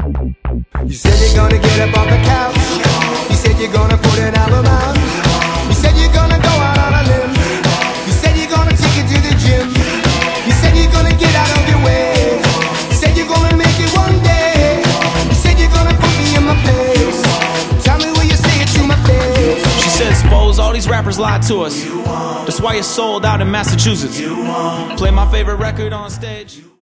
You said you're gonna get up off the couch. You said you're gonna put an album out. You said you're gonna go out on a limb. You said you're gonna take it to the gym. You said you're gonna get out of your way. You said you're gonna make it one day. You said you're gonna put me in my place. Tell me will you say it to my face. She said, suppose all these rappers lied to us. That's why you're sold out in Massachusetts. Play my favorite record on stage.